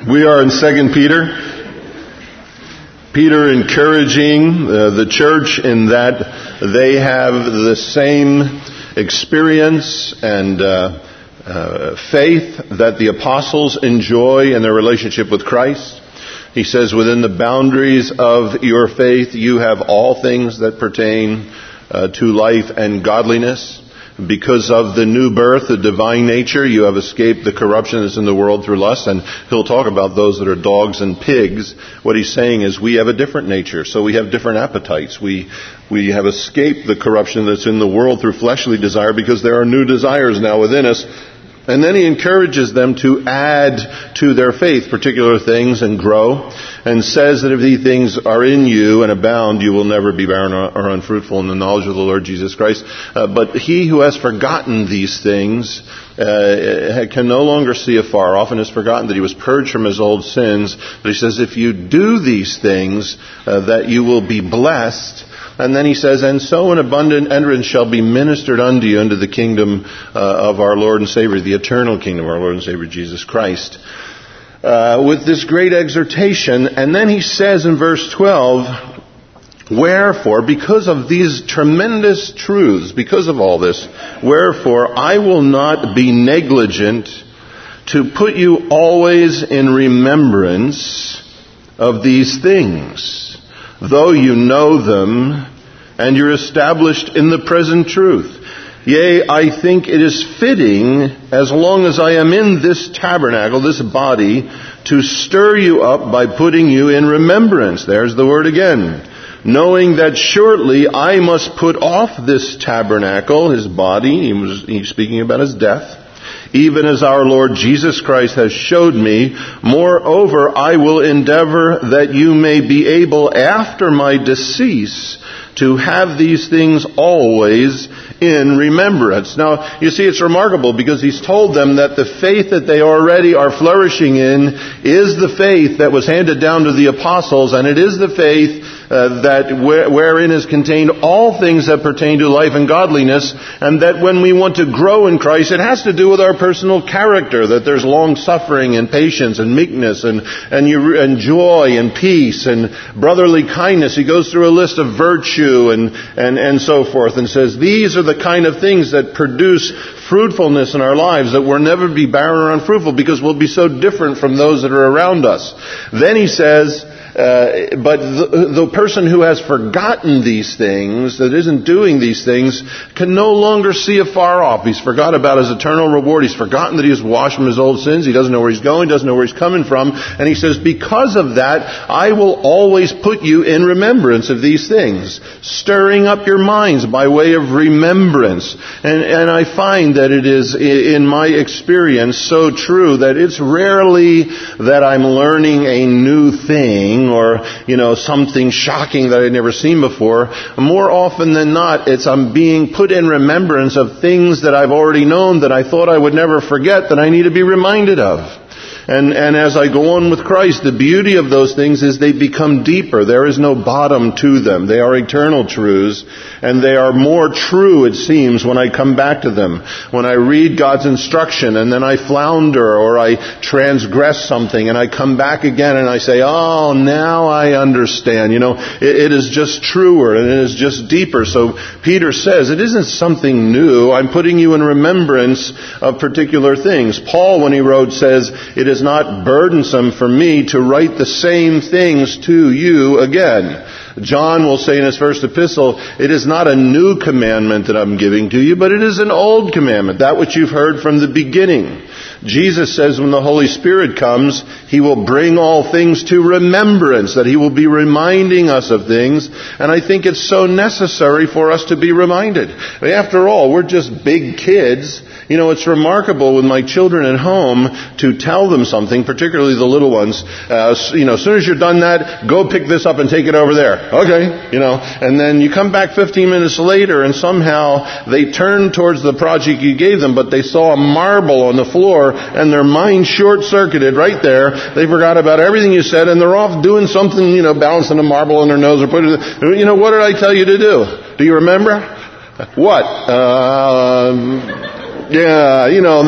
We are in 2 Peter. Peter encouraging the church in that they have the same experience and faith that the apostles enjoy in their relationship with Christ. He says, within the boundaries of your faith, you have all things that pertain to life and godliness. Because of the new birth, the divine nature, you have escaped the corruption that's in the world through lust. And he'll talk about those that are dogs and pigs. What he's saying is we have a different nature, so we have different appetites. We have escaped the corruption that's in the world through fleshly desire because there are new desires now within us. And then he encourages them to add to their faith particular things and grow, and says that if these things are in you and abound, you will never be barren or unfruitful in the knowledge of the Lord Jesus Christ. But he who has forgotten these things can no longer see afar off, and has forgotten that he was purged from his old sins. But he says, if you do these things, that you will be blessed. And then he says, and so an abundant entrance shall be ministered unto you into the kingdom of our Lord and Savior, the eternal kingdom of our Lord and Savior Jesus Christ. With this great exhortation. And then he says in verse 12, wherefore, because of these tremendous truths, because of all this, wherefore I will not be negligent to put you always in remembrance of these things, though you know them, and you're established in the present truth. Yea, I think it is fitting, as long as I am in this tabernacle, this body, to stir you up by putting you in remembrance. There's the word again. Knowing that shortly I must put off this tabernacle, his body, he's speaking about his death, even as our Lord Jesus Christ has showed me. Moreover, I will endeavor that you may be able, after my decease, to have these things always in remembrance. Now, you see, it's remarkable because he's told them that the faith that they already are flourishing in is the faith that was handed down to the apostles, and it is the faith wherein is contained all things that pertain to life and godliness, and that when we want to grow in Christ, it has to do with our personal character, that there's long suffering and patience and meekness and joy and peace and brotherly kindness. He goes through a list of virtue and so forth, and says these are the kind of things that produce fruitfulness in our lives, that we'll never be barren or unfruitful because we'll be so different from those that are around us. Then he says, but the person who has forgotten these things, that isn't doing these things, can no longer see afar off. He's forgot about his eternal reward. He's forgotten that he is washed from his old sins. He doesn't know where he's going, doesn't know where he's coming from. And he says, because of that, I will always put you in remembrance of these things, stirring up your minds by way of remembrance. And I find that it is, in my experience, so true that it's rarely that I'm learning a new thing, or, something shocking that I'd never seen before. More often than not, I'm being put in remembrance of things that I've already known that I thought I would never forget, that I need to be reminded of. And as I go on with Christ, the beauty of those things is they become deeper. There is no bottom to them. They are eternal truths, and they are more true, it seems, when I come back to them. When I read God's instruction and then I flounder or I transgress something and I come back again and I say, oh, now I understand. It is just truer and it is just deeper. So Peter says, it isn't something new. I'm putting you in remembrance of particular things. Paul, when he wrote, says, it is not burdensome for me to write the same things to you again. John will say in his first epistle, it is not a new commandment that I'm giving to you, but it is an old commandment, that which you've heard from the beginning. Jesus says when the Holy Spirit comes, He will bring all things to remembrance, that He will be reminding us of things. And I think it's so necessary for us to be reminded. After all, we're just big kids. It's remarkable with my children at home to tell them something, particularly the little ones. As soon as you're done that, go pick this up and take it over there. Okay, and then you come back 15 minutes later and somehow they turn towards the project you gave them, but they saw a marble on the floor and their mind short-circuited right there. They forgot about everything you said and they're off doing something, balancing a marble on their nose or putting it, what did I tell you to do? Do you remember? What? Yeah,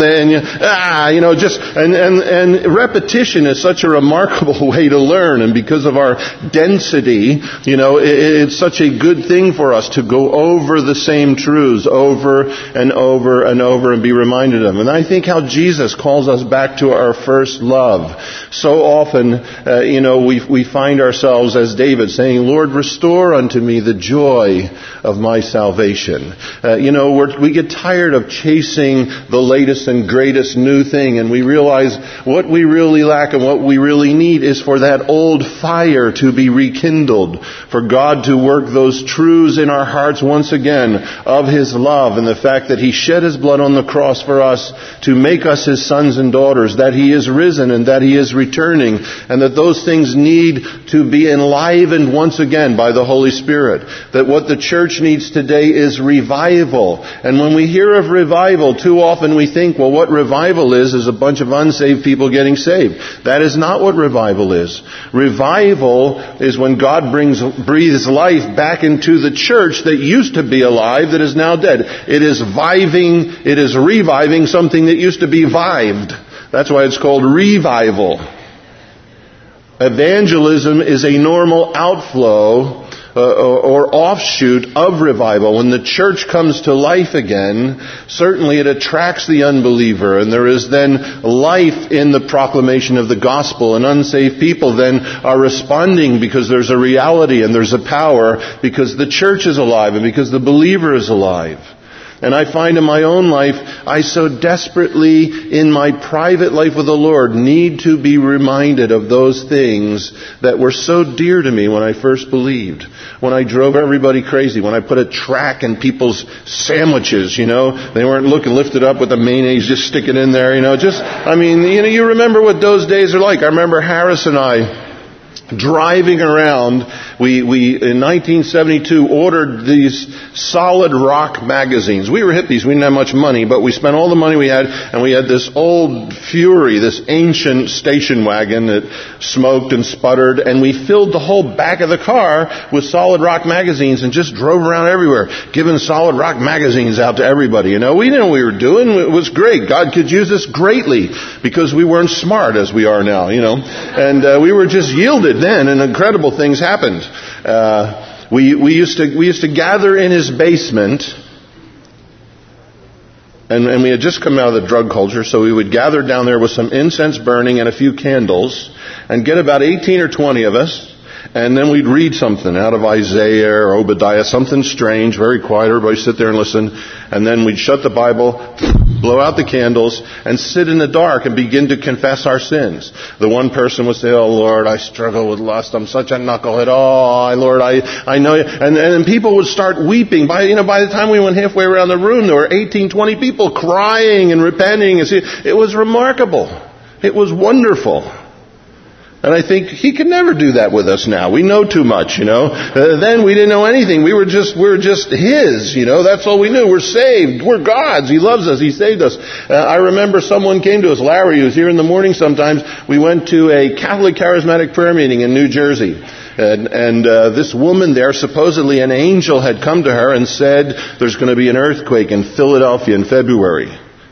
and repetition is such a remarkable way to learn, and because of our density, it's such a good thing for us to go over the same truths over and over and over and be reminded of them. And I think how Jesus calls us back to our first love. So often, we find ourselves as David saying, Lord, restore unto me the joy of my salvation. We get tired of chasing the latest and greatest new thing, and we realize what we really lack and what we really need is for that old fire to be rekindled, for God to work those truths in our hearts once again of His love and the fact that He shed His blood on the cross for us to make us His sons and daughters, that He is risen and that He is returning, and that those things need to be enlivened once again by the Holy Spirit. That what the church needs today is revival. And when we hear of revival, too often we think, well, what revival is a bunch of unsaved people getting saved. That is not what revival is. Revival is when God breathes life back into the church that used to be alive that is now dead. It is reviving something that used to be vived. That's why it's called revival. Evangelism is a normal outflow or offshoot of revival. When the church comes to life again, certainly it attracts the unbeliever, and there is then life in the proclamation of the gospel, and unsaved people then are responding because there's a reality and there's a power, because the church is alive and because the believer is alive. And I find in my own life, I so desperately, in my private life with the Lord, need to be reminded of those things that were so dear to me when I first believed. When I drove everybody crazy, when I put a track in people's sandwiches, they weren't lifted up with the mayonnaise, just stick it in there, you remember what those days are like. I remember Harris and I driving around, we in 1972 ordered these Solid Rock magazines. We were hippies, we didn't have much money, but we spent all the money we had, and we had this old Fury, this ancient station wagon that smoked and sputtered, and we filled the whole back of the car with Solid Rock magazines and just drove around everywhere, giving Solid Rock magazines out to everybody. We didn't know what we were doing. It was great. God could use us greatly because we weren't smart as we are now, and we were just yielded then, and incredible things happened. We used to gather in his basement, and we had just come out of the drug culture, so we would gather down there with some incense burning and a few candles, and get about 18 or 20 of us, and then we'd read something out of Isaiah or Obadiah, something strange, very quiet, everybody sit there and listen, and then we'd shut the Bible, blow out the candles, and sit in the dark and begin to confess our sins. The one person would say, oh Lord, I struggle with lust, I'm such a knucklehead, oh Lord, I know you. And people would start weeping. By the time we went halfway around the room, there were 18, 20 people crying and repenting. It was remarkable. It was wonderful. And I think He can never do that with us now. We know too much, Then we didn't know anything. We were just His, That's all we knew. We're saved. We're God's. He loves us. He saved us. I remember someone came to us, Larry, who was here in the morning sometimes. We went to a Catholic charismatic prayer meeting in New Jersey. And this woman there, supposedly an angel had come to her and said, there's going to be an earthquake in Philadelphia in February.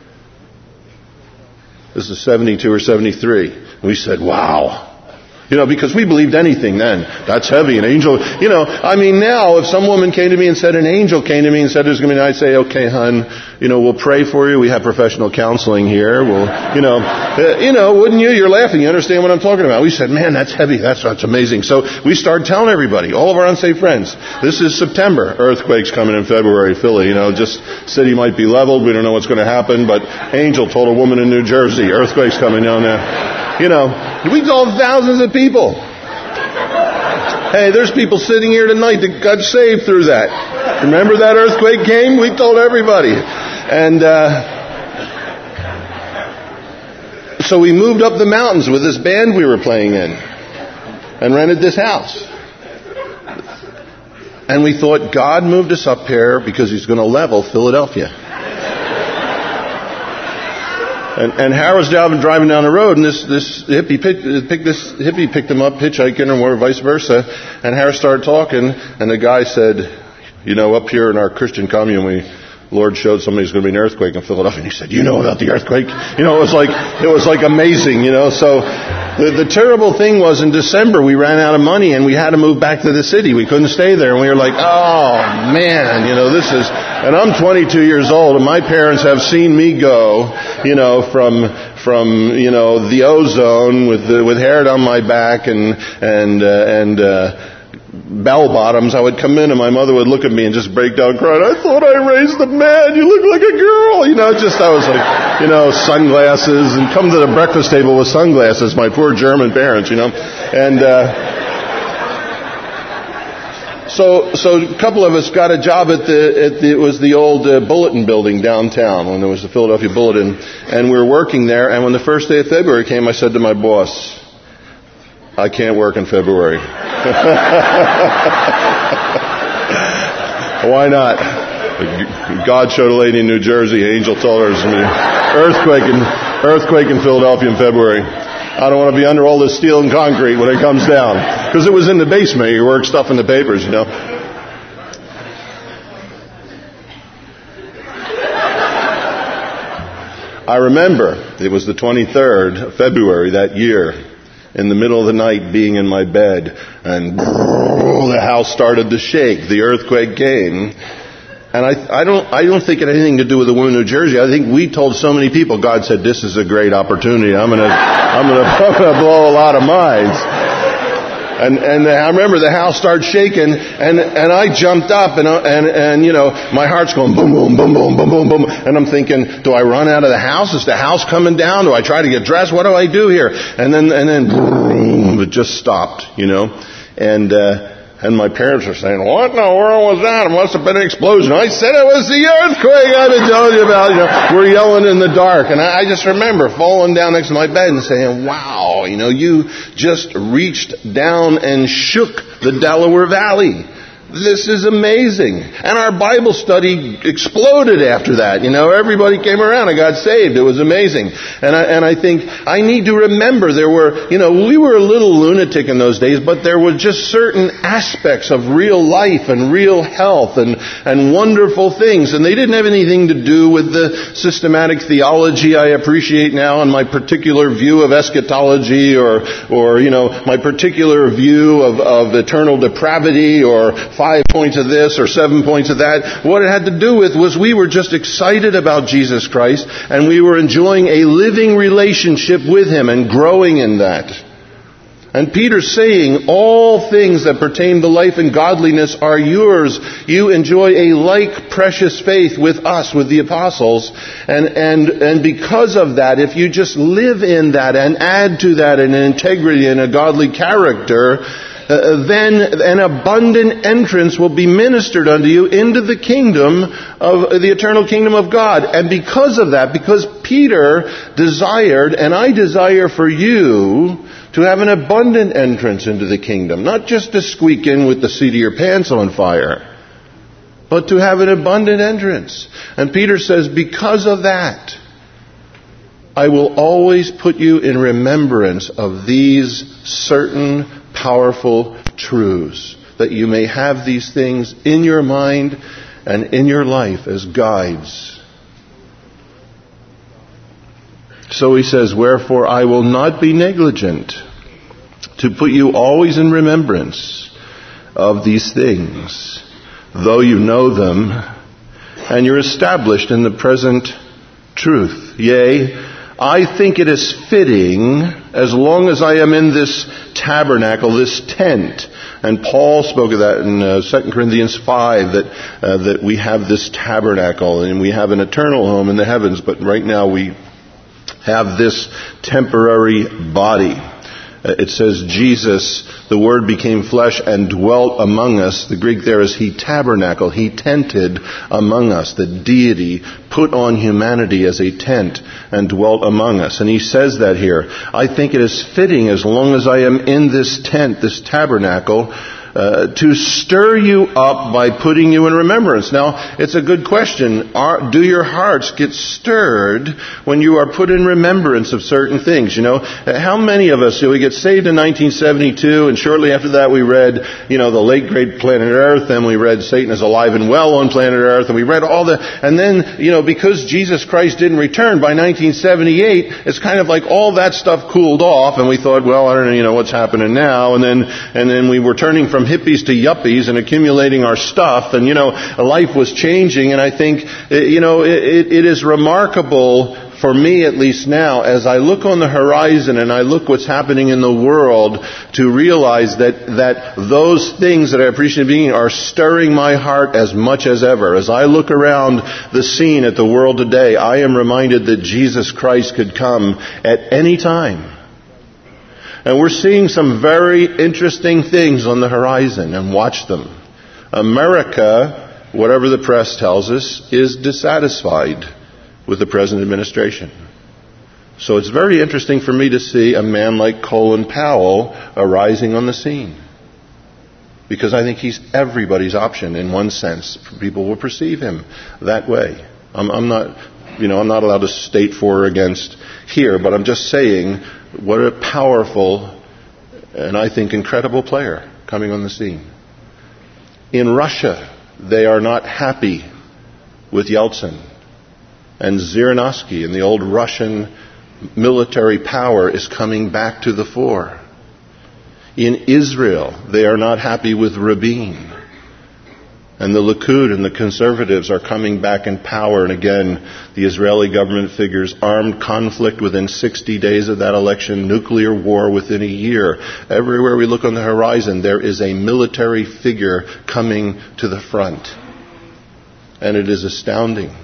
This is 72 or 73. We said, wow. Because we believed anything then. That's heavy. An angel, now if some woman came to me and said an angel came to me and said there's going to be, I'd say, okay, hon, we'll pray for you. We have professional counseling here. We'll, wouldn't you? You're laughing. You understand what I'm talking about. We said, man, that's heavy. That's amazing. So we started telling everybody, all of our unsaved friends, this is September. Earthquake's coming in February, Philly. Just city might be leveled. We don't know what's going to happen, but angel told a woman in New Jersey, earthquake's coming down there. We told thousands of people. Hey, there's people sitting here tonight that got saved through that. Remember that earthquake came? We told everybody. And so we moved up the mountains with this band we were playing in and rented this house. And we thought God moved us up here because He's going to level Philadelphia. And Howard's driving down the road, and this hippie picked him up, hitchhiking, or vice versa. And Harris started talking, and the guy said, up here in our Christian commune, Lord showed somebody was going to be an earthquake in Philadelphia, and he said, "You know about the earthquake?" You know, it was like amazing, you know. So the terrible thing was, in December we ran out of money and we had to move back to the city. We couldn't stay there, and we were like, "Oh man, you know, this is." And I'm 22 years old, and my parents have seen me go, you know, from you know, the ozone with hair down my back and bell bottoms. I would come in and my mother would look at me and just break down crying. "I thought I raised a man. You look like a girl." You know, I was like, you know, sunglasses, and come to the breakfast table with sunglasses. My poor German parents, you know. And so a couple of us got a job at it was the old Bulletin building downtown when there was the Philadelphia Bulletin, and we were working there. And when the first day of February came, I said to my boss, "I can't work in February." Why not? God showed a lady in New Jersey, angel told her there's earthquake in Philadelphia in February. I don't want to be under all this steel and concrete when it comes down. Because it was in the basement. You work stuff in the papers, you know. I remember it was the 23rd of February that year, in the middle of the night, being in my bed, and the house started to shake. The earthquake came. And I don't think it had anything to do with the woman in New Jersey. I think we told so many people, God said, "This is a great opportunity. I'm gonna blow a lot of minds." And I remember the house started shaking, and I jumped up, and you know, my heart's going boom, boom, boom, boom, boom, boom, boom. And I'm thinking, do I run out of the house? Is the house coming down? Do I try to get dressed? What do I do here? And then boom, it just stopped, you know. And my parents were saying, "What in the world was that? It must have been an explosion." I said it was the earthquake I've been telling you about. You know, we're yelling in the dark. And I just remember falling down next to my bed and saying, "Wow, you know, you just reached down and shook the Delaware Valley. This is amazing." And our Bible study exploded after that. You know, everybody came around and got saved. It was amazing. And I think I need to remember there were, you know, we were a little lunatic in those days, but there were just certain aspects of real life and real health and wonderful things. And they didn't have anything to do with the systematic theology I appreciate now and my particular view of eschatology or you know, my particular view of eternal depravity or 5 points of this or 7 points of that. What it had to do with was we were just excited about Jesus Christ, and we were enjoying a living relationship with Him and growing in that. And Peter's saying, all things that pertain to life and godliness are yours. You enjoy a like precious faith with us, with the apostles. And because of that, if you just live in that and add to that an integrity and a godly character, then an abundant entrance will be ministered unto you into the kingdom of the eternal kingdom of God. And because of that, because Peter desired, and I desire for you, to have an abundant entrance into the kingdom, not just to squeak in with the seat of your pants on fire, but to have an abundant entrance. And Peter says, because of that, I will always put you in remembrance of these certain powerful truths, that you may have these things in your mind and in your life as guides. So he says, wherefore I will not be negligent to put you always in remembrance of these things, though you know them, and you're established in the present truth. Yea, I think it is fitting, as long as I am in this tabernacle, this tent. And Paul spoke of that in 2 Corinthians 5, that we have this tabernacle, and we have an eternal home in the heavens, but right now we have this temporary body. It says Jesus, the Word became flesh and dwelt among us. The Greek there is He tabernacled. He tented among us. The deity put on humanity as a tent and dwelt among us. And He says that here. I think it is fitting, as long as I am in this tent, this tabernacle, to stir you up by putting you in remembrance. Now, it's a good question. Do your hearts get stirred when you are put in remembrance of certain things? You know, how many of us, we get saved in 1972, and shortly after that we read, the late great Planet Earth, and we read Satan is alive and well on planet Earth, and we read all and then, because Jesus Christ didn't return by 1978, it's kind of like all that stuff cooled off, and we thought, well, I don't know, what's happening now, and then we were turning from hippies to yuppies and accumulating our stuff, and life was changing, and I think, it is remarkable for me, at least now, as I look on the horizon and I look what's happening in the world, to realize that those things that I appreciate being are stirring my heart as much as ever. As I look around the scene at the world today, I am reminded that Jesus Christ could come at any time. And we're seeing some very interesting things on the horizon, and watch them. America, whatever the press tells us, is dissatisfied with the present administration. So it's very interesting for me to see a man like Colin Powell arising on the scene. Because I think he's everybody's option in one sense. People will perceive him that way. I'm not allowed to state for or against here, but I'm just saying what a powerful and I think incredible player coming on the scene. In Russia, they are not happy with Yeltsin. And Zhirinovsky and the old Russian military power is coming back to the fore. In Israel, they are not happy with Rabin. And the Likud and the conservatives are coming back in power. And again, the Israeli government figures armed conflict within 60 days of that election, nuclear war within a year. Everywhere we look on the horizon, there is a military figure coming to the front. And it is astounding.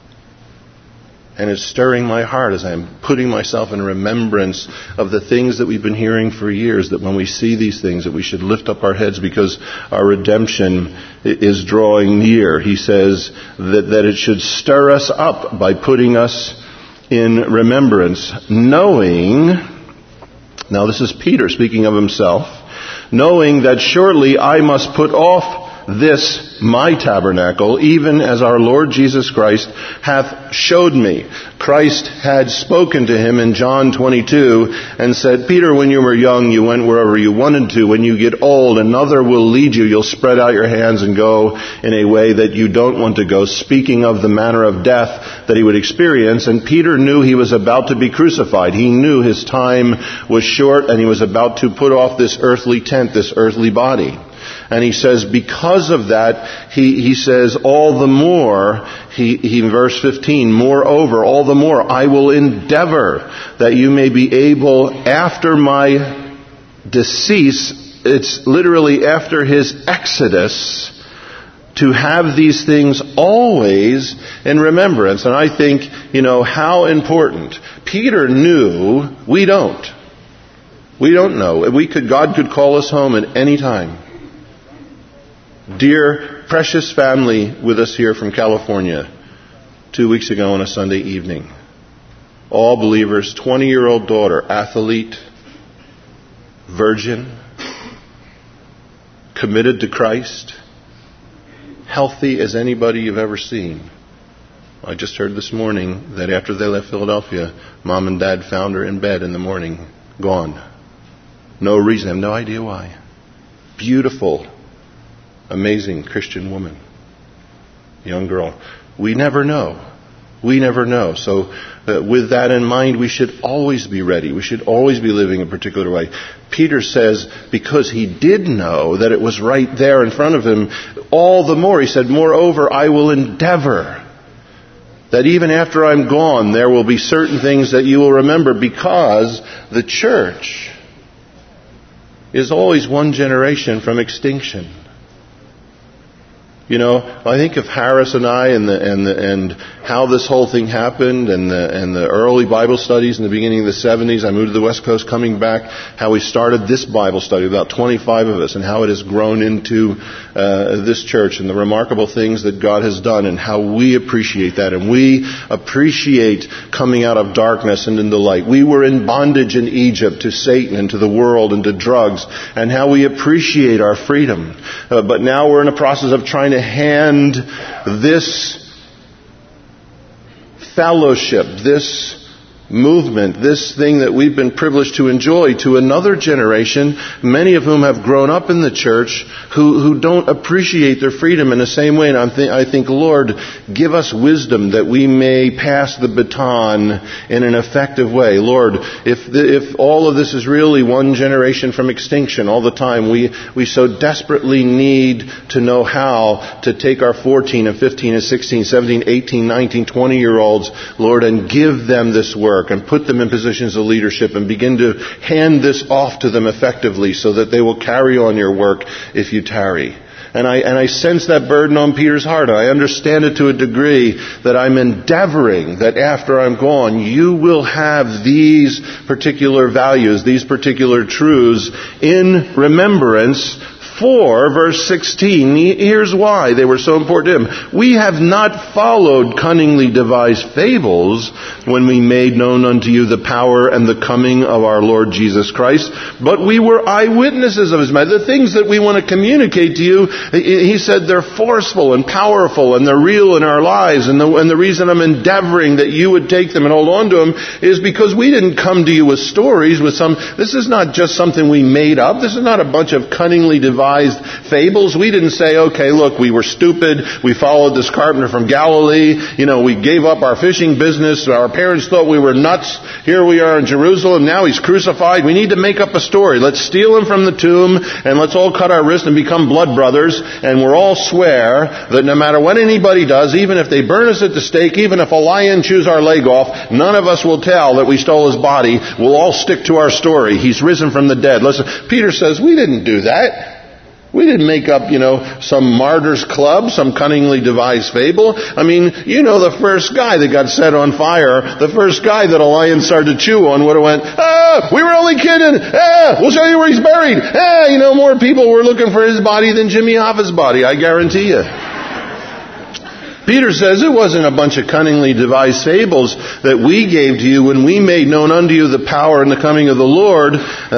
And it's stirring my heart as I'm putting myself in remembrance of the things that we've been hearing for years, that when we see these things, that we should lift up our heads because our redemption is drawing near. He says that it should stir us up by putting us in remembrance, knowing, now this is Peter speaking of himself, knowing that shortly I must put off this my tabernacle, even as our Lord Jesus Christ hath showed me. Christ had spoken to him in John 22 and said, Peter, when you were young, you went wherever you wanted to. When you get old, another will lead you. You'll spread out your hands and go in a way that you don't want to go, speaking of the manner of death that he would experience. And Peter knew he was about to be crucified. He knew his time was short and he was about to put off this earthly tent, this earthly body. And he says, because of that, he says, all the more, he in verse 15, moreover, all the more, I will endeavor that you may be able, after my decease, it's literally after his exodus, to have these things always in remembrance. And I think, how important. Peter knew, we don't. We don't know. God could call us home at any time. Dear, precious family with us here from California, 2 weeks ago on a Sunday evening. All believers, 20-year-old daughter, athlete, virgin, committed to Christ, healthy as anybody you've ever seen. I just heard this morning that after they left Philadelphia, Mom and Dad found her in bed in the morning, gone. No reason, I have no idea why. Beautiful, amazing Christian woman, young girl. We never know. We never know. So with that in mind, we should always be ready. We should always be living a particular way. Peter says, because he did know that it was right there in front of him, all the more, he said, moreover, I will endeavor that even after I'm gone, there will be certain things that you will remember, because the church is always one generation from extinction. I think of Harris and I and how this whole thing happened and the early Bible studies in the beginning of the 70s. I moved to the West Coast, coming back, how we started this Bible study, about 25 of us, and how it has grown into this church and the remarkable things that God has done and how we appreciate that. And we appreciate coming out of darkness and into light. We were in bondage in Egypt to Satan and to the world and to drugs, and how we appreciate our freedom. But now we're in a process of trying to hand this fellowship, this movement, this thing that we've been privileged to enjoy to another generation, many of whom have grown up in the church, who don't appreciate their freedom in the same way. And I think, Lord, give us wisdom that we may pass the baton in an effective way. Lord, if all of this is really one generation from extinction all the time, we so desperately need to know how to take our 14 and 15 and 16, 17, 18, 19, 20-year-olds, Lord, and give them this work and put them in positions of leadership and begin to hand this off to them effectively so that they will carry on your work if you tarry. And I sense that burden on Peter's heart. I understand it to a degree that I'm endeavoring that after I'm gone, you will have these particular values, these particular truths in remembrance. For, verse 16, here's why they were so important to him. We have not followed cunningly devised fables when we made known unto you the power and the coming of our Lord Jesus Christ, but we were eyewitnesses of his majesty. The things that we want to communicate to you, he said they're forceful and powerful and they're real in our lives. And the reason I'm endeavoring that you would take them and hold on to them is because we didn't come to you with stories, this is not just something we made up. This is not a bunch of cunningly devised fables. We didn't say, okay, look, we were stupid. We followed this carpenter from Galilee. We gave up our fishing business. Our parents thought we were nuts. Here we are in Jerusalem. Now he's crucified. We need to make up a story. Let's steal him from the tomb and let's all cut our wrists and become blood brothers. And we'll all swear that no matter what anybody does, even if they burn us at the stake, even if a lion chews our leg off, none of us will tell that we stole his body. We'll all stick to our story. He's risen from the dead. Listen, Peter says, we didn't do that. We didn't make up, some martyrs club, some cunningly devised fable. The first guy that got set on fire, the first guy that a lion started to chew on would have went, we were only kidding. We'll show you where he's buried. More people were looking for his body than Jimmy Hoffa's body, I guarantee you. Peter says it wasn't a bunch of cunningly devised fables that we gave to you when we made known unto you the power and the coming of the Lord.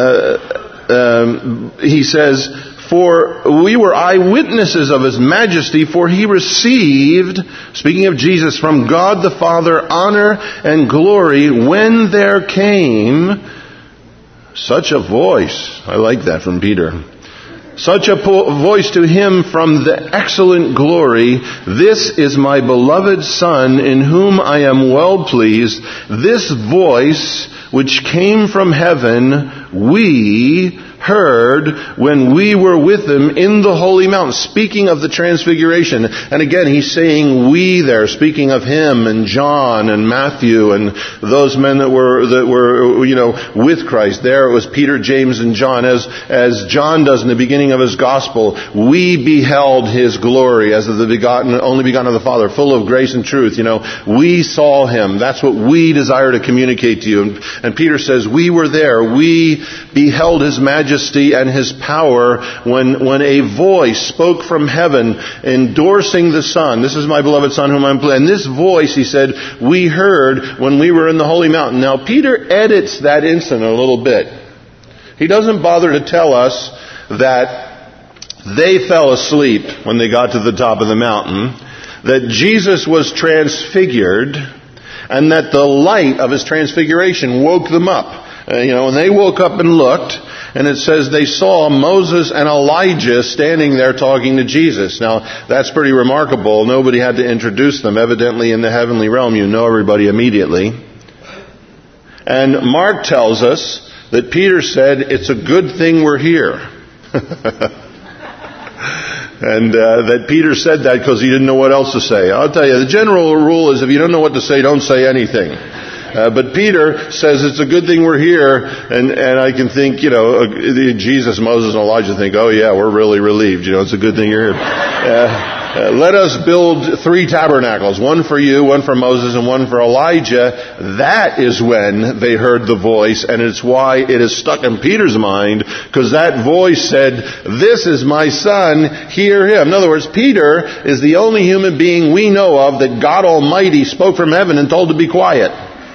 He says, for we were eyewitnesses of his majesty, for he received, speaking of Jesus, from God the Father honor and glory when there came such a voice. I like that from Peter. Such a voice to him from the excellent glory, this is my beloved Son, in whom I am well pleased. This voice which came from heaven, we heard when we were with him in the holy mountain. Speaking of the transfiguration. And again, he's saying we there, speaking of him and John and Matthew and those men that were with Christ. There it was Peter, James, and John. As John does in the beginning of his gospel, we beheld his glory as of the only begotten of the Father, full of grace and truth. We saw him. That's what we desire to communicate to you. And Peter says, we were there. We beheld his majesty and his power when a voice spoke from heaven endorsing the Son. This is my beloved Son whom I'm pleased. And this voice, he said, we heard when we were in the holy mountain. Now Peter edits that incident a little bit. He doesn't bother to tell us that they fell asleep when they got to the top of the mountain, that Jesus was transfigured, and that the light of his transfiguration woke them up. And they woke up and looked, and it says they saw Moses and Elijah standing there talking to Jesus. Now, that's pretty remarkable. Nobody had to introduce them. Evidently, in the heavenly realm, you know everybody immediately. And Mark tells us that Peter said, it's a good thing we're here. And that Peter said that because he didn't know what else to say. I'll tell you, the general rule is if you don't know what to say, don't say anything. But Peter says it's a good thing we're here, and I can think, Jesus, Moses, and Elijah think, oh yeah, we're really relieved. It's a good thing you're here. Let us build 3 tabernacles, one for you, one for Moses, and one for Elijah. That is when they heard the voice, and it's why it is stuck in Peter's mind, because that voice said, "This is my son, hear him." In other words, Peter is the only human being we know of that God Almighty spoke from heaven and told to be quiet.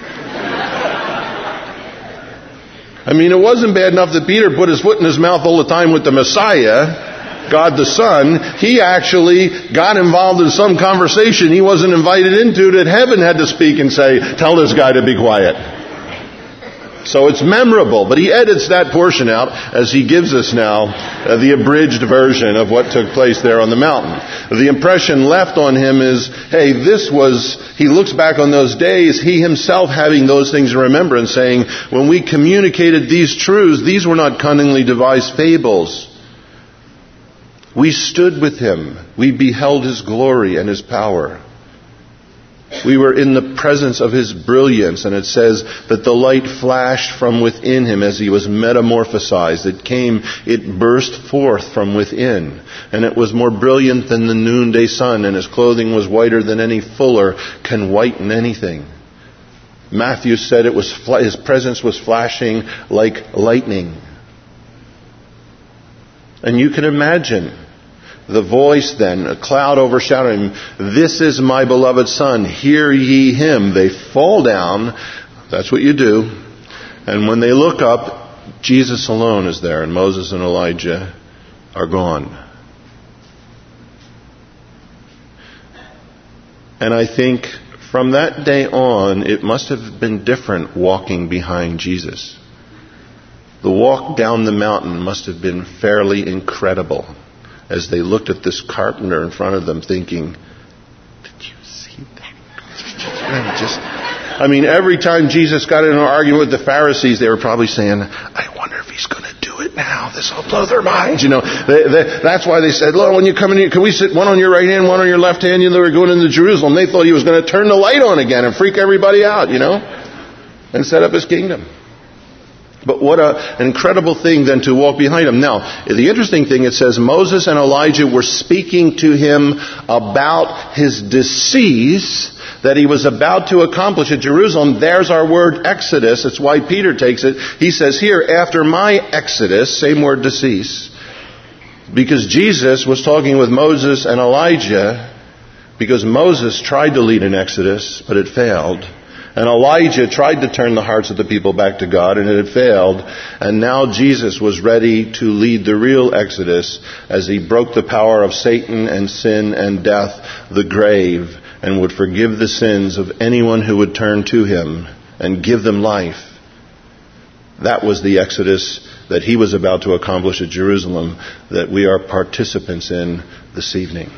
I mean, it wasn't bad enough that Peter put his foot in his mouth all the time with the Messiah, God the Son. He actually got involved in some conversation he wasn't invited into that heaven had to speak and say, "Tell this guy to be quiet." So it's memorable, but he edits that portion out as he gives us now the abridged version of what took place there on the mountain. The impression left on him is, hey, he looks back on those days, he himself having those things in remembrance, saying, when we communicated these truths, these were not cunningly devised fables. We stood with him. We beheld his glory and his power. We were in the presence of his brilliance, and it says that the light flashed from within him as he was metamorphosized. It burst forth from within, and it was more brilliant than the noonday sun, and his clothing was whiter than any fuller can whiten anything. Matthew said his presence was flashing like lightning. And you can imagine the voice then, a cloud overshadowing him, "This is my beloved Son, hear ye him." They fall down. That's what you do. And when they look up, Jesus alone is there, and Moses and Elijah are gone. And I think from that day on, it must have been different walking behind Jesus. The walk down the mountain must have been fairly incredible as they looked at this carpenter in front of them thinking, "Did you see that?" Every time Jesus got in an argument with the Pharisees, they were probably saying, "I wonder if he's going to do it now. This will blow their minds." That's why they said, "Lord, when you come in here, can we sit one on your right hand, one on your left hand?" They were going into Jerusalem. They thought he was going to turn the light on again and freak everybody out, and set up his kingdom. But what an incredible thing then to walk behind him. Now, the interesting thing, it says Moses and Elijah were speaking to him about his decease that he was about to accomplish at Jerusalem. There's our word exodus. It's why Peter takes it. He says here, after my exodus, same word decease, because Jesus was talking with Moses and Elijah, because Moses tried to lead an exodus, but it failed. And Elijah tried to turn the hearts of the people back to God, and it had failed. And now Jesus was ready to lead the real exodus as he broke the power of Satan and sin and death, the grave, and would forgive the sins of anyone who would turn to him and give them life. That was the exodus that he was about to accomplish at Jerusalem, that we are participants in this evening.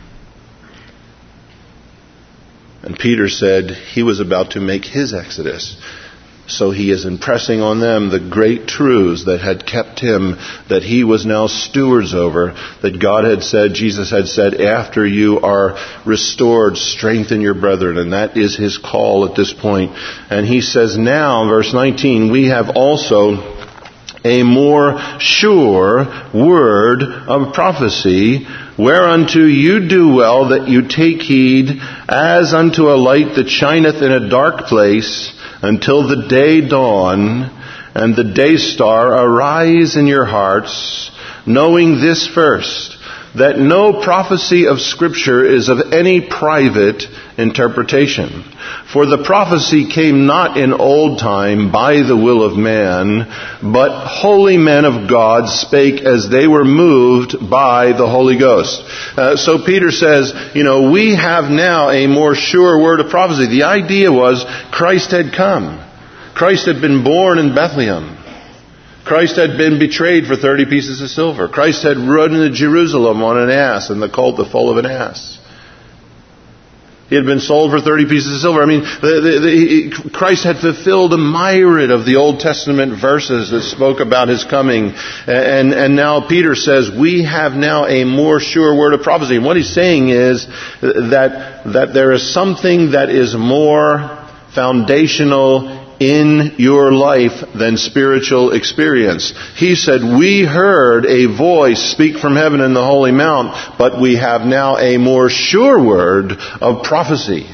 And Peter said he was about to make his exodus. So he is impressing on them the great truths that had kept him, that he was now stewards over, that God had said, Jesus had said, after you are restored, strengthen your brethren. And that is his call at this point. And he says now, verse 19, we have also a more sure word of prophecy, whereunto you do well that you take heed, as unto a light that shineth in a dark place, until the day dawn, and the day star arise in your hearts, knowing this first, that no prophecy of Scripture is of any private interpretation. For the prophecy came not in old time by the will of man, but holy men of God spake as they were moved by the Holy Ghost. So Peter says, we have now a more sure word of prophecy. The idea was Christ had come. Christ had been born in Bethlehem. Christ had been betrayed for 30 pieces of silver. Christ had ridden into Jerusalem on an ass, and the colt the foal of an ass. He had been sold for 30 pieces of silver. Christ had fulfilled a myriad of the Old Testament verses that spoke about his coming. And now Peter says, we have now a more sure word of prophecy. And what he's saying is that there is something that is more foundational in your life than spiritual experience. He said, we heard a voice speak from heaven in the holy mount, but we have now a more sure word of prophecy,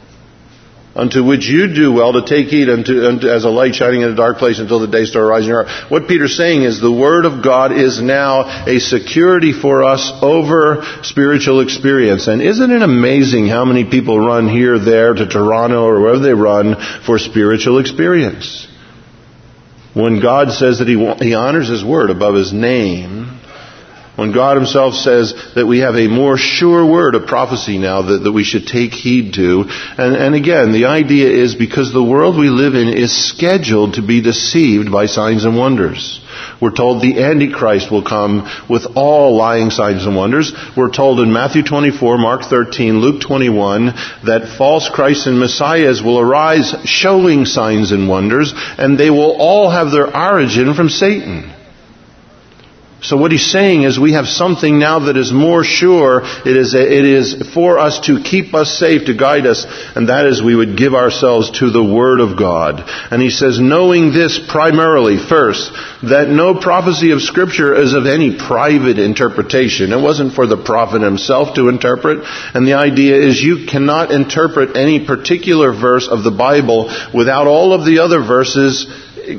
unto which you do well to take heed unto as a light shining in a dark place until the day star arise in your heart. What Peter's saying is the Word of God is now a security for us over spiritual experience. And isn't it amazing how many people run here, there, to Toronto, or wherever they run for spiritual experience? When God says that He honors His Word above His name, when God Himself says that we have a more sure word of prophecy now that we should take heed to. And again, the idea is because the world we live in is scheduled to be deceived by signs and wonders. We're told the Antichrist will come with all lying signs and wonders. We're told in Matthew 24, Mark 13, Luke 21, that false Christs and Messiahs will arise showing signs and wonders, and they will all have their origin from Satan. So what he's saying is we have something now that is more sure. It is for us to keep us safe, to guide us, and that is we would give ourselves to the Word of God. And he says, knowing this primarily, first, that no prophecy of Scripture is of any private interpretation. It wasn't for the prophet himself to interpret. And the idea is you cannot interpret any particular verse of the Bible without all of the other verses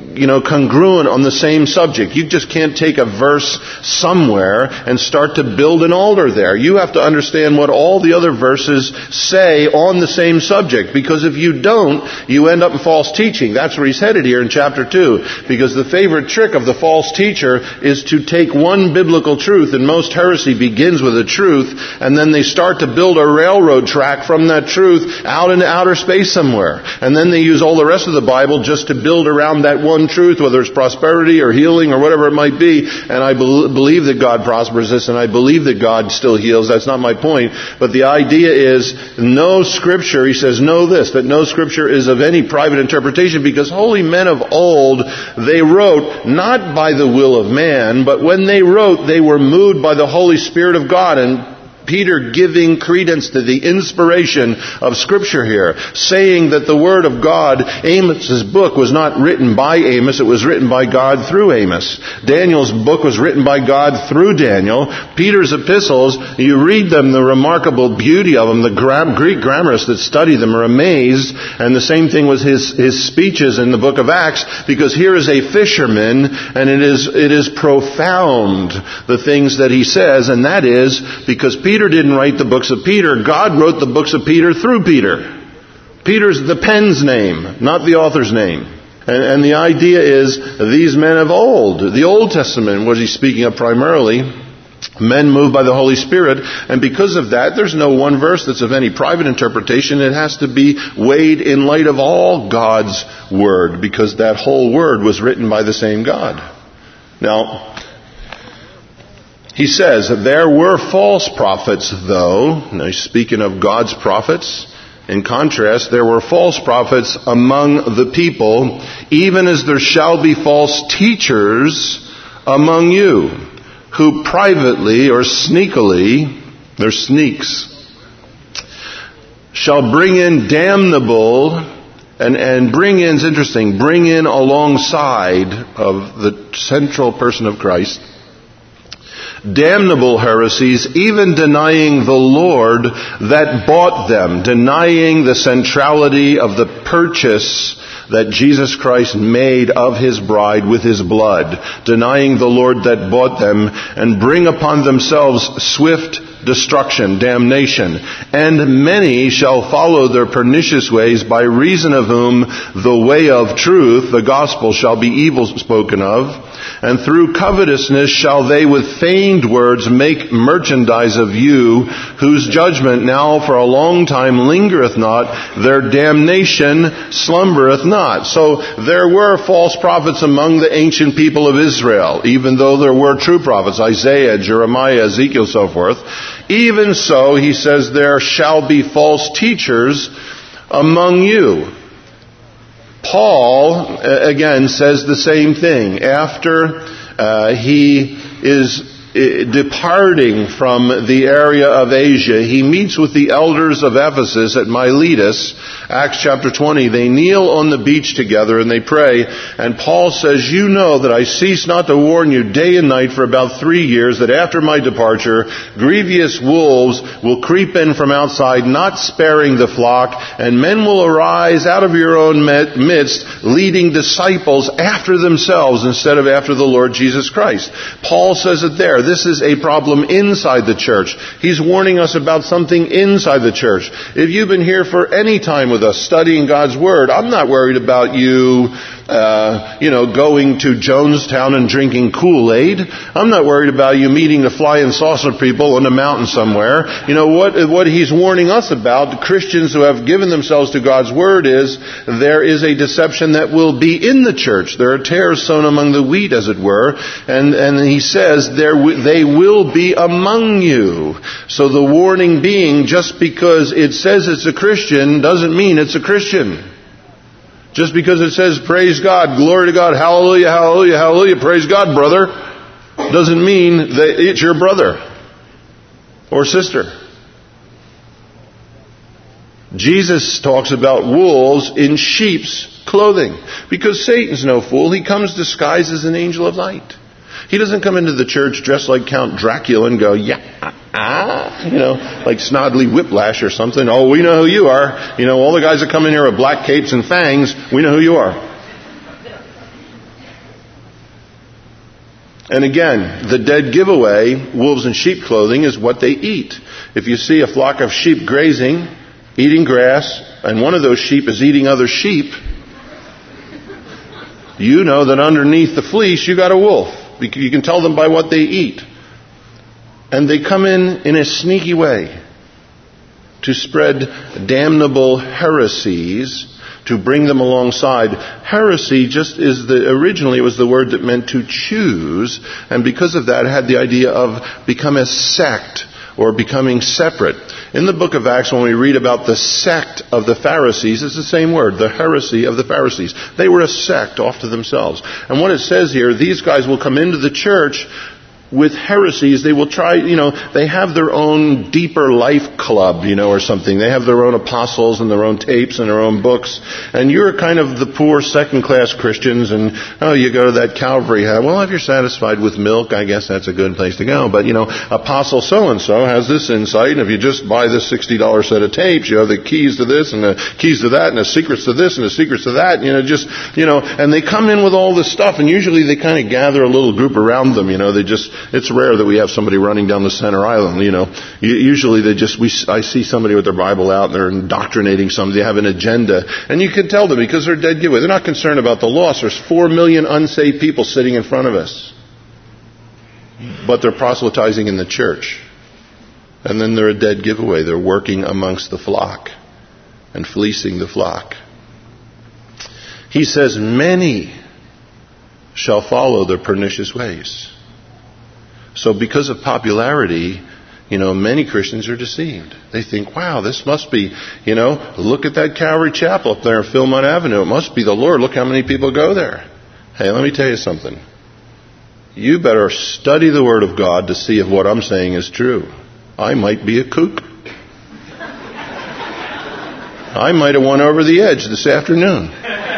congruent on the same subject. You just can't take a verse somewhere and start to build an altar there. You have to understand what all the other verses say on the same subject, because if you don't, you end up in false teaching. That's where he's headed here in chapter 2, because the favorite trick of the false teacher is to take one biblical truth, and most heresy begins with a truth, and then they start to build a railroad track from that truth out into outer space somewhere. And then they use all the rest of the Bible just to build around that one truth, whether it's prosperity or healing or whatever it might be. And I believe that God prospers this, and I believe that God still heals. That's not my point. But the idea is no Scripture, he says, know this, that no Scripture is of any private interpretation, because holy men of old, they wrote not by the will of man, but when they wrote, they were moved by the Holy Spirit of God. And Peter giving credence to the inspiration of Scripture here, saying that the Word of God, Amos's book was not written by Amos, it was written by God through Amos. Daniel's book was written by God through Daniel. Peter's epistles, you read them, the remarkable beauty of them, the Greek grammarists that study them are amazed, and the same thing with his speeches in the book of Acts, because here is a fisherman, and it is profound, the things that he says, and that is because Peter didn't write the books of Peter. God wrote the books of Peter through Peter. Peter's the pen's name, not the author's name. And the idea is these men of old, the Old Testament, was he speaking of primarily, men moved by the Holy Spirit. And because of that, there's no one verse that's of any private interpretation. It has to be weighed in light of all God's Word, because that whole Word was written by the same God. Now, he says that there were false prophets, though. Now, he's speaking of God's prophets. In contrast, there were false prophets among the people, even as there shall be false teachers among you, who privately or sneakily, they're sneaks, shall bring in damnable, and bring in, it's interesting, bring in alongside of the central person of Christ, damnable heresies, even denying the Lord that bought them, denying the centrality of the purchase that Jesus Christ made of His bride with His blood, denying the Lord that bought them, and bring upon themselves swift destruction, damnation. And many shall follow their pernicious ways, by reason of whom the way of truth, the gospel, shall be evil spoken of. And through covetousness shall they with feigned words make merchandise of you, whose judgment now for a long time lingereth not, their damnation slumbereth not. So there were false prophets among the ancient people of Israel, even though there were true prophets, Isaiah, Jeremiah, Ezekiel, so forth. Even so, he says, there shall be false teachers among you. Paul, again, says the same thing. After he is departing from the area of Asia, he meets with the elders of Ephesus at Miletus, Acts chapter 20. They kneel on the beach together and they pray. And Paul says, "You know that I cease not to warn you day and night for about 3 years, that after my departure, grievous wolves will creep in from outside, not sparing the flock, and men will arise out of your own midst, leading disciples after themselves instead of after the Lord Jesus Christ." Paul says it there. This is a problem inside the church. He's warning us about something inside the church. If you've been here for any time with us studying God's Word, I'm not worried about you going to Jonestown and drinking Kool-Aid. I'm not worried about you meeting the flying saucer people on a mountain somewhere. What he's warning us about, Christians who have given themselves to God's Word, is there is a deception that will be in the church. There are tares sown among the wheat, as it were. And he says they will be among you. So the warning being, just because it says it's a Christian doesn't mean it's a Christian. Just because it says, praise God, glory to God, hallelujah, hallelujah, hallelujah, praise God, brother, doesn't mean that it's your brother or sister. Jesus talks about wolves in sheep's clothing, because Satan's no fool. He comes disguised as an angel of light. He doesn't come into the church dressed like Count Dracula and go, like Snodley Whiplash or something. "Oh, we know who you are. All the guys that come in here with black capes and fangs, we know who you are." And again, the dead giveaway, wolves in sheep clothing, is what they eat. If you see a flock of sheep grazing, eating grass, and one of those sheep is eating other sheep, you know that underneath the fleece you got a wolf. You can tell them by what they eat. And they come in a sneaky way to spread damnable heresies, to bring them alongside. Heresy originally was the word that meant to choose, and because of that it had the idea of become a sect or becoming separate. In the book of Acts, when we read about the sect of the Pharisees, it's the same word, the heresy of the Pharisees. They were a sect off to themselves. And what it says here, these guys will come into the church with heresies. They will try, they have their own deeper life club, or something. They have their own apostles and their own tapes and their own books. And you're kind of the poor second-class Christians, and, you go to that Calvary. Well, if you're satisfied with milk, I guess that's a good place to go. But, Apostle so-and-so has this insight, and if you just buy this $60 set of tapes, you have the keys to this and the keys to that and the secrets to this and the secrets to that, and they come in with all this stuff, and usually they kind of gather a little group around them, it's rare that we have somebody running down the center aisle, Usually I see somebody with their Bible out and they're indoctrinating somebody. They have an agenda. And you can tell them because they're dead giveaway. They're not concerned about the loss. There's 4 million unsaved people sitting in front of us. But they're proselytizing in the church. And then they're a dead giveaway. They're working amongst the flock and fleecing the flock. He says, many shall follow their pernicious ways. So because of popularity, many Christians are deceived. They think, wow, this must be, look at that Calvary Chapel up there on Philmont Avenue. It must be the Lord. Look how many people go there. Hey, let me tell you something. You better study the Word of God to see if what I'm saying is true. I might be a kook. I might have went over the edge this afternoon.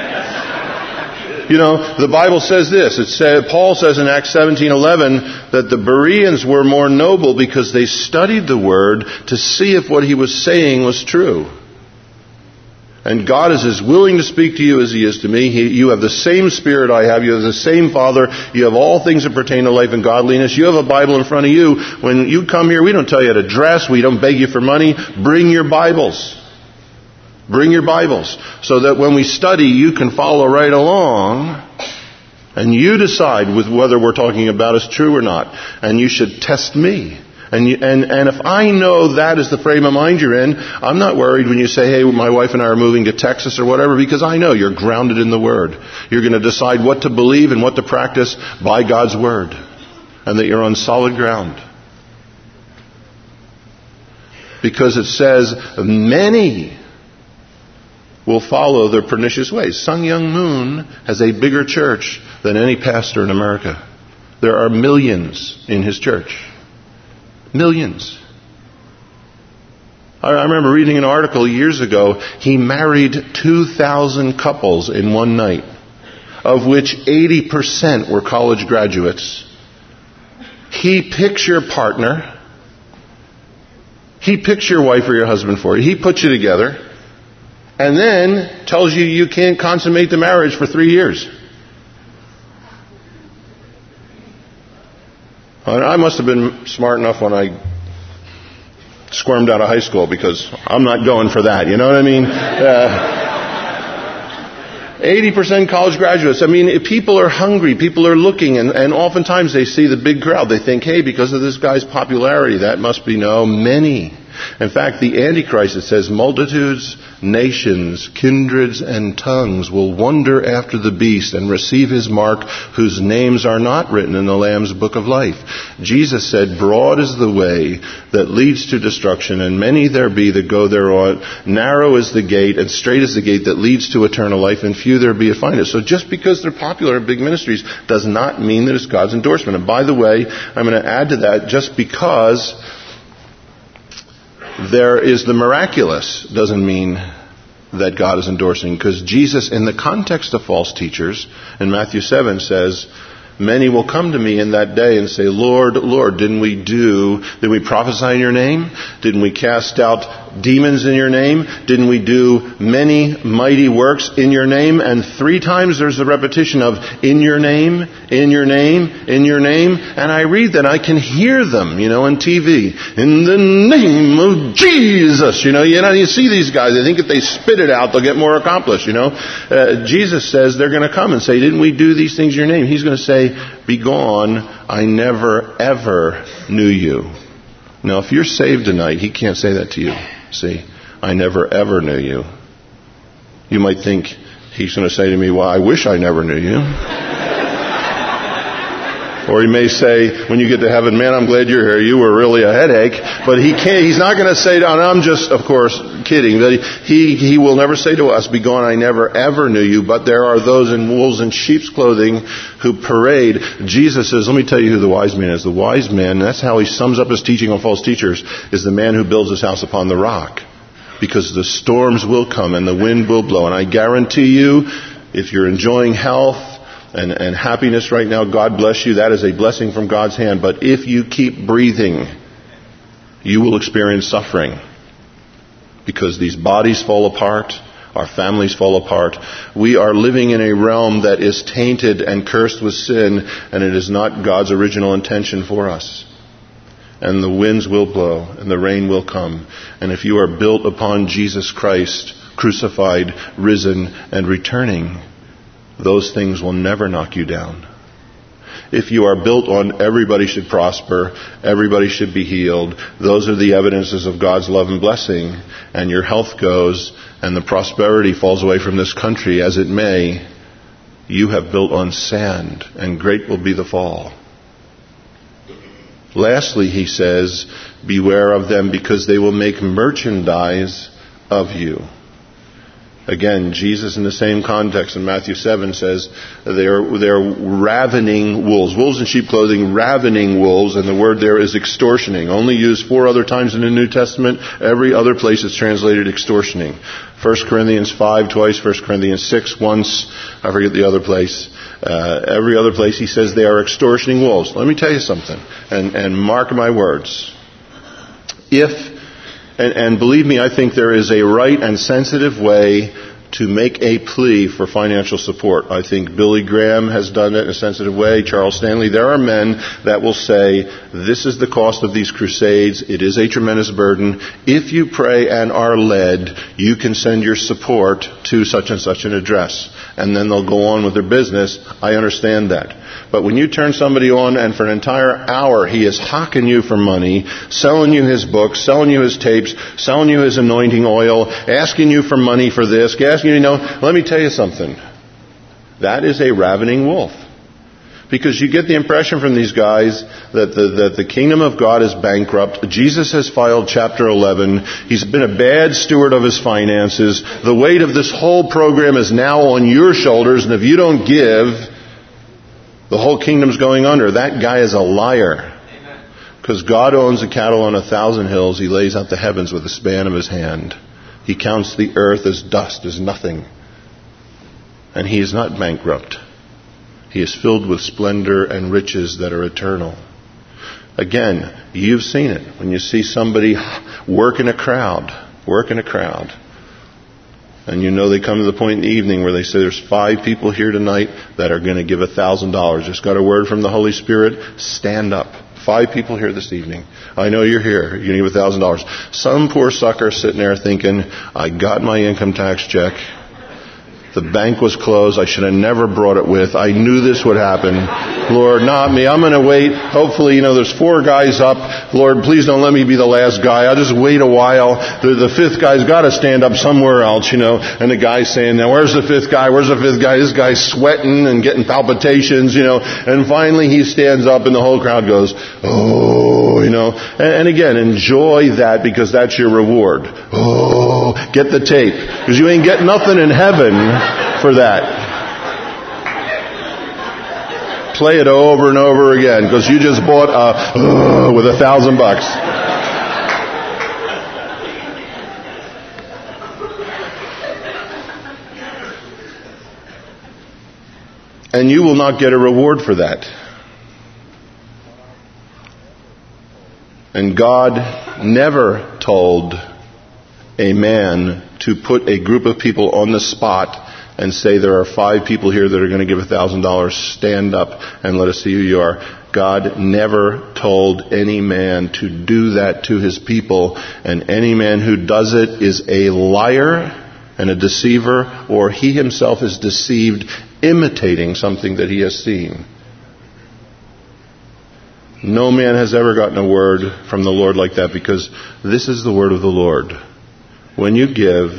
The Bible says this. Paul says in Acts 17:11 that the Bereans were more noble because they studied the Word to see if what he was saying was true. And God is as willing to speak to you as He is to me. You have the same Spirit I have. You have the same Father. You have all things that pertain to life and godliness. You have a Bible in front of you. When you come here, we don't tell you how to dress. We don't beg you for money. Bring your Bibles. Bring your Bibles so that when we study, you can follow right along and you decide with whether we're talking about is true or not. And you should test me. And if I know that is the frame of mind you're in, I'm not worried when you say, hey, my wife and I are moving to Texas or whatever, because I know you're grounded in the Word. You're going to decide what to believe and what to practice by God's Word. And that you're on solid ground. Because it says, many will follow their pernicious ways. Sun Myung Moon has a bigger church than any pastor in America. There are millions in his church. Millions. I remember reading an article years ago. He married 2,000 couples in one night, of which 80% were college graduates. He picks your partner. He picks your wife or your husband for you. He puts you together. And then tells you you can't consummate the marriage for 3 years. I must have been smart enough when I squirmed out of high school, because I'm not going for that. You know what I mean? 80% college graduates. I mean, people are hungry. People are looking. And oftentimes they see the big crowd. They think, hey, because of this guy's popularity, that must be many. In fact, the Antichrist, it says, multitudes, nations, kindreds, and tongues will wonder after the beast and receive his mark, whose names are not written in the Lamb's book of life. Jesus said, broad is the way that leads to destruction, and many there be that go thereon. Narrow is the gate, and straight is the gate that leads to eternal life, and few there be that find it. So just because they're popular in big ministries does not mean that it's God's endorsement. And by the way, I'm going to add to that, just because there is the miraculous doesn't mean that God is endorsing. Because Jesus, in the context of false teachers, in Matthew 7 says, many will come to me in that day and say, Lord, Lord, didn't we prophesy in your name? Didn't we cast out demons in your name? Didn't we do many mighty works in your name? And 3 times there's the repetition of in your name, in your name, in your name. And I read that, I can hear them, on TV. In the name of Jesus, you see these guys, they think if they spit it out, they'll get more accomplished, Jesus says they're going to come and say, didn't we do these things in your name? He's going to say, be gone, I never ever knew you. Now, if you're saved tonight, he can't say that to you. See, I never ever knew you. You might think he's going to say to me, well, I wish I never knew you. Or he may say, when you get to heaven, man, I'm glad you're here. You were really a headache. But he's not going to say, and I'm just, of course, kidding. But he will never say to us, be gone, I never ever knew you. But there are those in wolves and sheep's clothing who parade. Jesus says, let me tell you who the wise man is. The wise man, and that's how he sums up his teaching on false teachers, is the man who builds his house upon the rock. Because the storms will come and the wind will blow. And I guarantee you, if you're enjoying health, and happiness right now, God bless you. That is a blessing from God's hand. But if you keep breathing, you will experience suffering. Because these bodies fall apart. Our families fall apart. We are living in a realm that is tainted and cursed with sin. And it is not God's original intention for us. And the winds will blow. And the rain will come. And if you are built upon Jesus Christ, crucified, risen, and returning, those things will never knock you down. If you are built on everybody should prosper, everybody should be healed, those are the evidences of God's love and blessing, and your health goes, and the prosperity falls away from this country as it may, you have built on sand, and great will be the fall. Lastly, he says, beware of them because they will make merchandise of you. Again, Jesus in the same context in Matthew 7 says they're ravening wolves. Wolves in sheep clothing, ravening wolves, and the word there is extortioning. Only used 4 other times in the New Testament. Every other place it's translated extortioning. 1 Corinthians 5 twice, 1 Corinthians 6 once, I forget the other place. Every other place he says they are extortioning wolves. Let me tell you something, and mark my words. And believe me, I think there is a right and sensitive way to make a plea for financial support. I think Billy Graham has done it in a sensitive way. Charles Stanley. There are men that will say, this is the cost of these crusades. It is a tremendous burden. If you pray and are led, you can send your support to such and such an address. And then they'll go on with their business. I understand that. But when you turn somebody on and for an entire hour he is hawking you for money, selling you his books, selling you his tapes, selling you his anointing oil, asking you for money for this, asking you, let me tell you something. That is a ravening wolf. Because you get the impression from these guys that the kingdom of God is bankrupt. Jesus has filed chapter 11. He's been a bad steward of his finances. The weight of this whole program is now on your shoulders, and if you don't give, The whole kingdom's going under. That guy is a liar. Because God owns the cattle on 1,000 hills. He lays out the heavens with the span of his hand. He counts the earth as dust, as nothing. And he is not bankrupt. He is filled with splendor and riches that are eternal. Again, you've seen it. When you see somebody work in a crowd, and you know they come to the point in the evening where they say there's 5 people here tonight that are going to give $1,000. Just got a word from the Holy Spirit. Stand up. 5 people here this evening. I know you're here. You're going to give $1,000. Some poor sucker sitting there thinking, I got my income tax check. The bank was closed. I should have never brought it with. I knew this would happen. Lord, not me. I'm going to wait. Hopefully, there's 4 guys up. Lord, please don't let me be the last guy. I'll just wait a while. The 5th guy's got to stand up somewhere else, And the guy's saying, now where's the 5th guy? Where's the 5th guy? This guy's sweating and getting palpitations, And finally he stands up and the whole crowd goes, oh, And again, enjoy that because that's your reward. Oh, get the tape. Because you ain't getting nothing in heaven for that. Play it over and over again because you just bought with $1,000. And you will not get a reward for that. And God never told a man to put a group of people on the spot and say there are 5 people here that are going to give $1,000. Stand up and let us see who you are. God never told any man to do that to his people. And any man who does it is a liar and a deceiver, or he himself is deceived, imitating something that he has seen. No man has ever gotten a word from the Lord like that, because this is the word of the Lord. When you give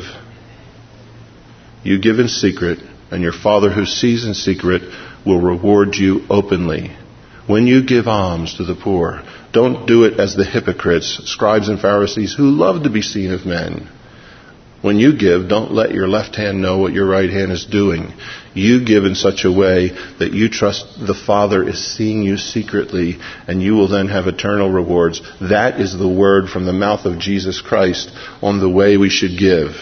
in secret, and your Father who sees in secret will reward you openly. When you give alms to the poor, don't do it as the hypocrites, scribes and Pharisees, who love to be seen of men. When you give, don't let your left hand know what your right hand is doing. You give in such a way that you trust the Father is seeing you secretly, and you will then have eternal rewards. That is the word from the mouth of Jesus Christ on the way we should give.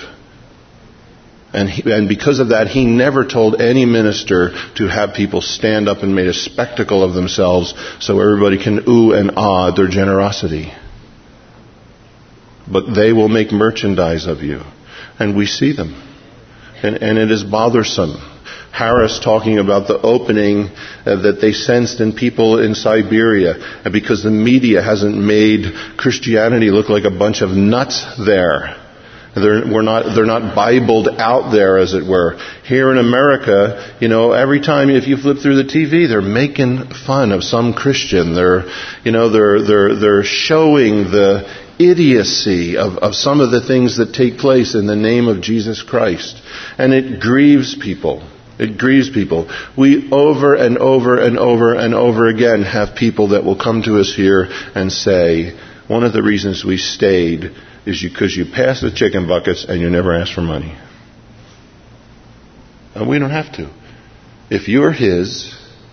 And because of that, he never told any minister to have people stand up and make a spectacle of themselves so everybody can ooh and ah at their generosity. But they will make merchandise of you. And we see them. And it is bothersome. Harris talking about the opening that they sensed in people in Siberia because the media hasn't made Christianity look like a bunch of nuts there. They're not Bibled out there, as it were. Here in America, every time if you flip through the TV, they're making fun of some Christian. They're showing the idiocy of some of the things that take place in the name of Jesus Christ. And it grieves people. It grieves people. We over and over and over and over again have people that will come to us here and say, one of the reasons we stayed is because you pass the chicken buckets and you never ask for money. And we don't have to. If you're his,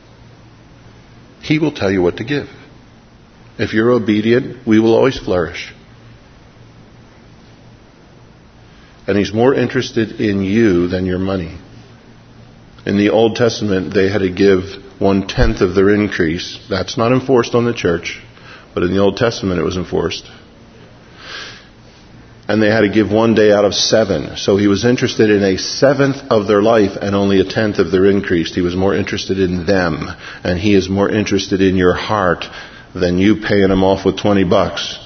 he will tell you what to give. If you're obedient, we will always flourish. And he's more interested in you than your money. In the Old Testament, they had to give 1/10 of their increase. That's not enforced on the church, but in the Old Testament it was enforced. And they had to give 1 day out of 7. So he was interested in 1/7 of their life and only 1/10 of their increase. He was more interested in them. And he is more interested in your heart than you paying him off with $20.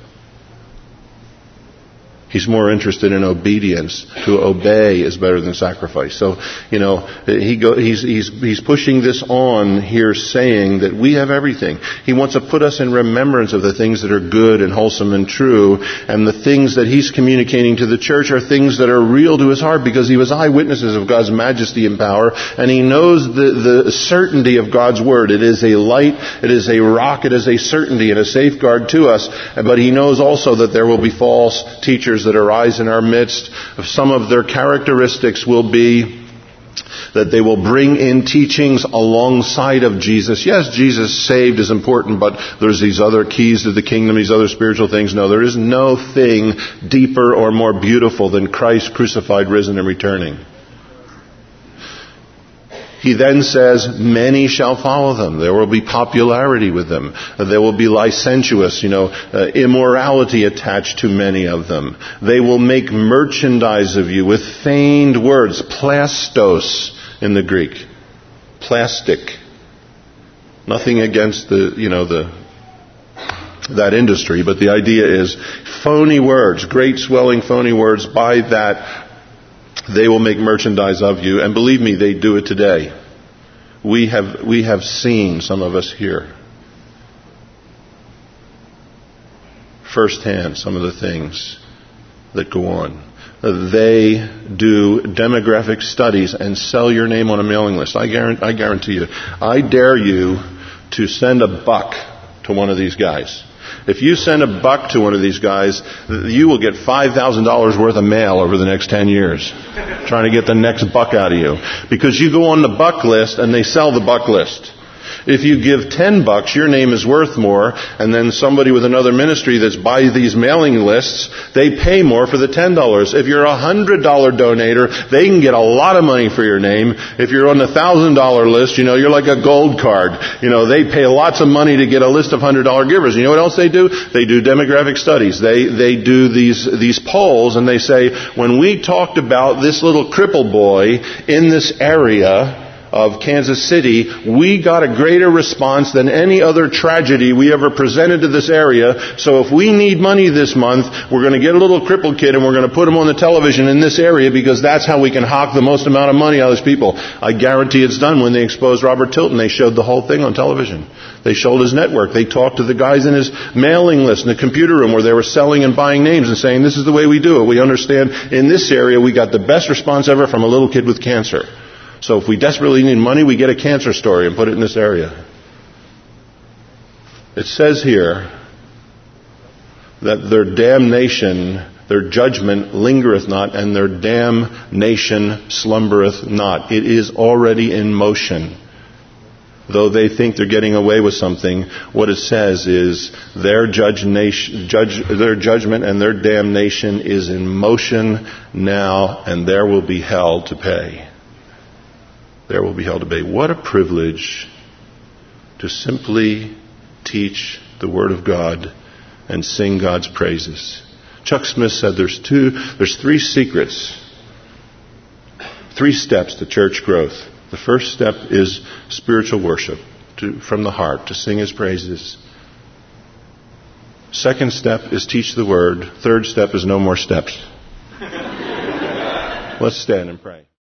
He's more interested in obedience. To obey is better than sacrifice. So, he's pushing this on here, saying that we have everything. He wants to put us in remembrance of the things that are good and wholesome and true. And the things that he's communicating to the church are things that are real to his heart, because he was eyewitnesses of God's majesty and power. And he knows the certainty of God's word. It is a light, it is a rock, it is a certainty and a safeguard to us. But he knows also that there will be false teachers that arise in our midst. Some of their characteristics will be that they will bring in teachings alongside of Jesus. Yes, Jesus saved is important, but there's these other keys to the kingdom, these other spiritual things. No, there is no thing deeper or more beautiful than Christ crucified, risen, and returning. He then says, many shall follow them. There will be popularity with them. There will be licentious, immorality attached to many of them. They will make merchandise of you with feigned words, plastos in the Greek. Plastic. Nothing against that industry, but the idea is phony words, great swelling phony words. By that, they will make merchandise of you. And believe me, they do it today. We have seen, some of us here, firsthand some of the things that go on. They do demographic studies and sell your name on a mailing list. I guarantee you. I dare you to send $1 to one of these guys. If you send $1 to one of these guys, you will get $5,000 worth of mail over the next 10 years, trying to get the next $1 out of you. Because you go on the buck list and they sell the buck list. If you give $10, your name is worth more, and then somebody with another ministry that's by these mailing lists, they pay more for the $10. If you're a $100 donator, they can get a lot of money for your name. If you're on the $1,000 list, you're like a gold card. They pay lots of money to get a list of $100 givers. You know what else they do? They do demographic studies. They do these polls, and they say, when we talked about this little cripple boy in this area of Kansas City, we got a greater response than any other tragedy we ever presented to this area. So if we need money this month, we're going to get a little crippled kid and we're going to put him on the television in this area, because that's how we can hawk the most amount of money out of these people. I guarantee it's done. When they exposed Robert Tilton, they showed the whole thing on television. They showed his network. They talked to the guys in his mailing list in the computer room where they were selling and buying names and saying, this is the way we do it. We understand in this area we got the best response ever from a little kid with cancer. So if we desperately need money, we get a cancer story and put it in this area. It says here that their damnation, their judgment lingereth not, and their damnation slumbereth not. It is already in motion. Though they think they're getting away with something, what it says is their judgment and their damnation is in motion now, and there will be hell to pay. There will be hell to pay. What a privilege to simply teach the Word of God and sing God's praises. Chuck Smith said there's 3 secrets, 3 steps to church growth. The first step is spiritual worship, from the heart, to sing His praises. Second step is teach the Word. Third step is no more steps. Let's stand and pray.